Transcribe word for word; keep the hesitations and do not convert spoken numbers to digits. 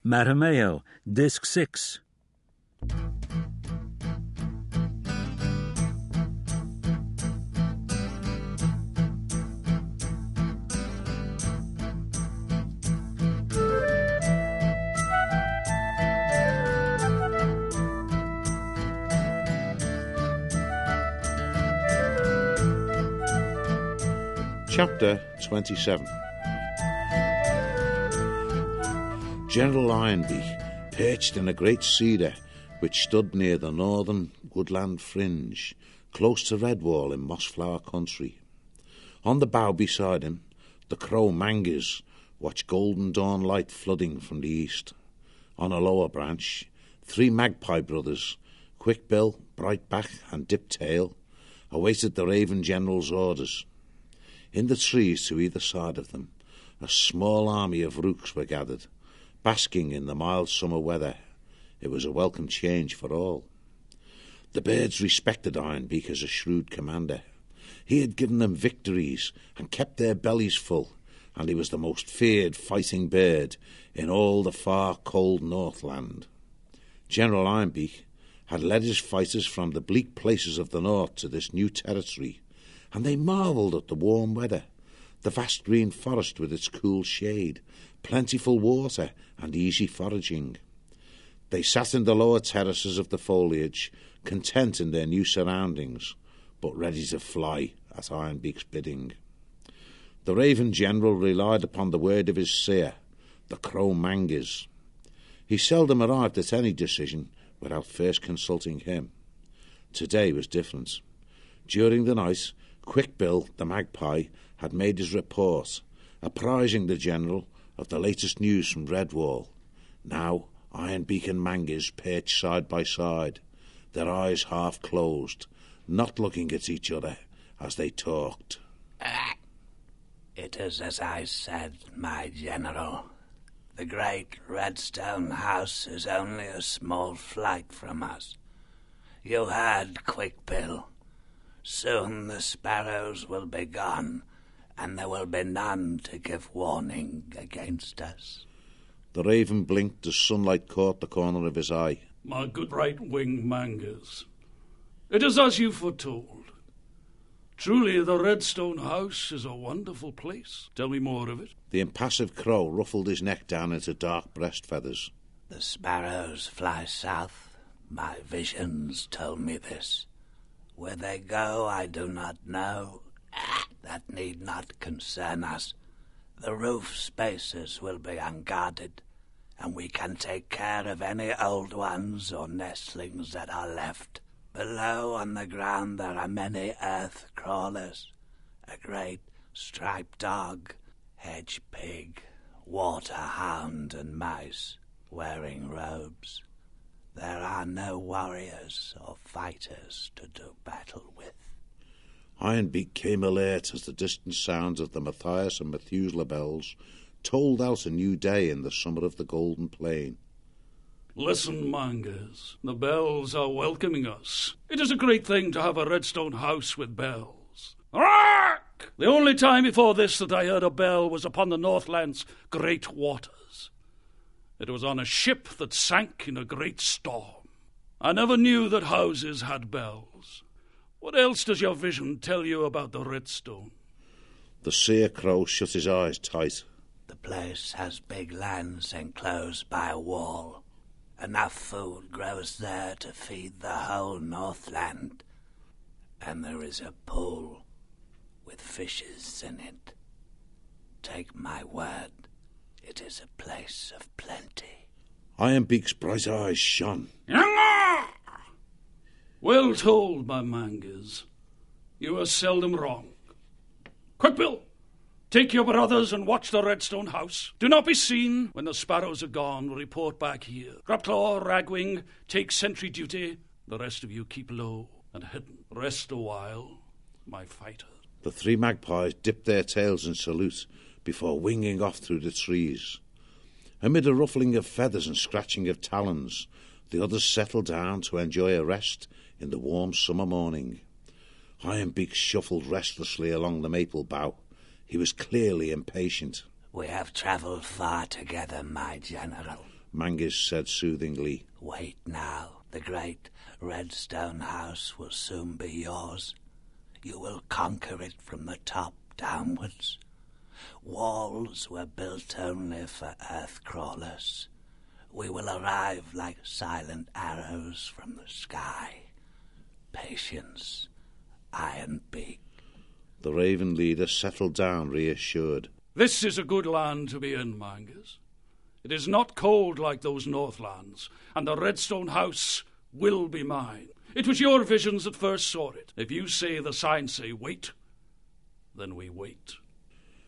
Matameo, Disc six. Chapter twenty-seven. General Ironbeak perched in a great cedar which stood near the northern woodland fringe, close to Redwall in Mossflower country. On the bough beside him, the crow Mangas watched golden dawn light flooding from the east. On a lower branch, three magpie brothers, Quickbill, Brightback and Diptail, awaited the Raven General's orders. In the trees to either side of them, a small army of rooks were gathered, basking in the mild summer weather. It was a welcome change for all. The birds respected Ironbeak as a shrewd commander. He had given them victories and kept their bellies full, and he was the most feared fighting bird in all the far cold Northland. General Ironbeak had led his fighters from the bleak places of the north to this new territory, and they marvelled at the warm weather, the vast green forest with its cool shade, plentiful water and easy foraging. They sat in the lower terraces of the foliage, content in their new surroundings, but ready to fly at Ironbeak's bidding. The Raven General relied upon the word of his seer, the crow Mangas. He seldom arrived at any decision without first consulting him. Today was different. During the night, Quickbill, the magpie, had made his report, apprising the General of the latest news from Redwall. Now Ironbeak and Mangas perched side by side, their eyes half closed, not looking at each other as they talked. Ah, it is as I said, my General. The great Redstone House is only a small flight from us. You heard, Quickbill. Soon the sparrows will be gone, and there will be none to give warning against us. The raven blinked as sunlight caught the corner of his eye. My good right-winged Mangas, it is as you foretold. Truly the Redstone House is a wonderful place. Tell me more of it. The impassive crow ruffled his neck down into dark breast feathers. The sparrows fly south. My visions told me this. Where they go, I do not know. That need not concern us. The roof spaces will be unguarded, and we can take care of any old ones or nestlings that are left. Below on the ground there are many earth crawlers, a great striped dog, hedge pig, water hound and mice wearing robes. There are no warriors or fighters to do battle with. Ironbeak came alert as the distant sounds of the Matthias and Methuselah bells tolled out a new day in the summer of the Golden Plain. Listen, Mangas, the bells are welcoming us. It is a great thing to have a Redstone House with bells. Arrgh! The only time before this that I heard a bell was upon the Northland's great waters. It was on a ship that sank in a great storm. I never knew that houses had bells. What else does your vision tell you about the Redstone? The seer crow shut his eyes tight. The place has big lands enclosed by a wall. Enough food grows there to feed the whole Northland. And there is a pool with fishes in it. Take my word, it is a place of plenty. Ironbeak's bright eyes shone. Well told, my Mangas. You are seldom wrong. Quickbill, take your brothers and watch the Redstone House. Do not be seen. When the sparrows are gone, report back here. Grubclaw, Ragwing, take sentry duty. The rest of you keep low and hidden. Rest a while, my fighters. The three magpies dipped their tails in salute before winging off through the trees. Amid a ruffling of feathers and scratching of talons, the others settled down to enjoy a rest in the warm summer morning. Ironbeak shuffled restlessly along the maple bough. He was clearly impatient. We have travelled far together, my General. Mangus said soothingly. Wait now. The great Redstone House will soon be yours. You will conquer it from the top downwards. Walls were built only for earth crawlers. We will arrive like silent arrows from the sky. Patience, Iron Beak. The Raven leader settled down, reassured. This is a good land to be in, Mangus. It is not cold like those Northlands, and the Redstone House will be mine. It was your visions that first saw it. If you say the signs say wait, then we wait.